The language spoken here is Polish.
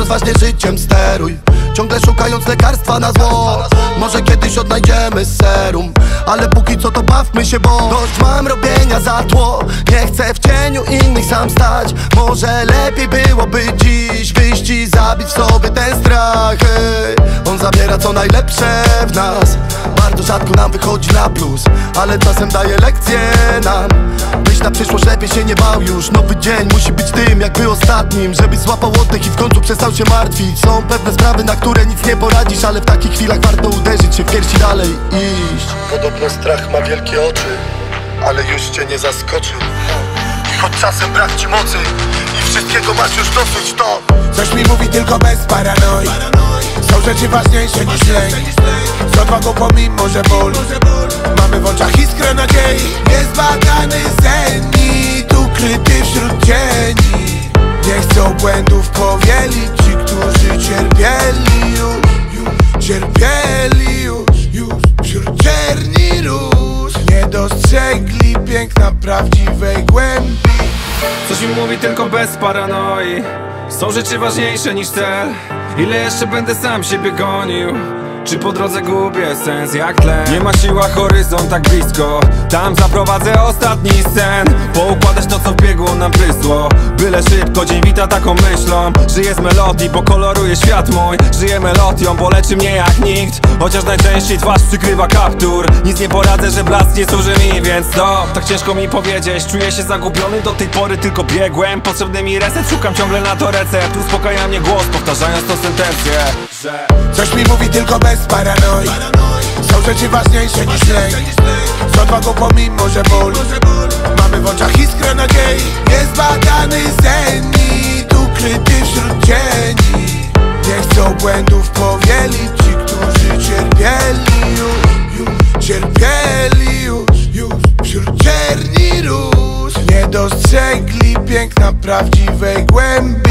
rozważnie życiem steruj, ciągle szukając lekarstwa na zło. Może kiedyś odnajdziemy serum, ale póki co to bawmy się, bo dość mam robienia za tło. Nie chcę w cieniu innych sam stać. Może lepiej byłoby dziś wyjść i zabić w sobie ten strach. On zabiera co najlepsze w nas, bardzo rzadko nam wychodzi na plus, ale czasem daje lekcje nam. Byś na przyszłość lepiej się nie bał już. Nowy dzień musi być tym jakby ostatnim, żebyś złapał oddech i w końcu przestał się martwić. Są pewne sprawy, na które nic nie poradzisz, ale w takich chwilach warto uderzyć się w piersi, dalej iść. Podobno strach ma wielkie oczy, ale już cię nie zaskoczy. I choć czasem brak ci mocy i wszystkiego masz już dosyć, to coś mi mówi tylko bez paranoi. Są rzeczy ważniejsze niż lęk. Z odwagą pomimo, że ból. Mamy w oczach iskrę nadziei. Niezbadany zenit, ukryty wśród cieni. Nie chcą błędów powielić ci, którzy cierpieli już. Cierpieli już wśród czerni róż. Nie dostrzegli piękna prawdziwej głębi. Coś mi mówi tylko bez paranoi. Są rzeczy ważniejsze niż cel. Ile jeszcze będę sam siebie gonił? Czy po drodze gubię sens jak tlen? Nie ma siła, horyzont tak blisko. Tam zaprowadzę ostatni sen. Poukładać to co w biegu nam prysło. Byle szybko, dzień wita taką myślą. Żyję z melodii, bo koloruje świat mój. Żyję melodią, bo leczy mnie jak nikt. Chociaż najczęściej twarz przykrywa kaptur. Nic nie poradzę, że blask nie służy mi, więc to tak ciężko mi powiedzieć. Czuję się zagubiony, do tej pory tylko biegłem. Potrzebny mi reset, szukam ciągle na to recept. Uspokaja mnie głos, powtarzając tą sentencję, że coś mi mówi tylko bez paranoi. Są rzeczy ważniejsze niż lęk. Z odwagą pomimo, że ból. Mamy w oczach iskrę nadziei. Niezbadany zenit, ukryty wśród cieni. Nie chcą błędów powielić ci, którzy cierpieli już. Cierpieli już wśród czerni róż. Nie dostrzegli piękna prawdziwej głębi.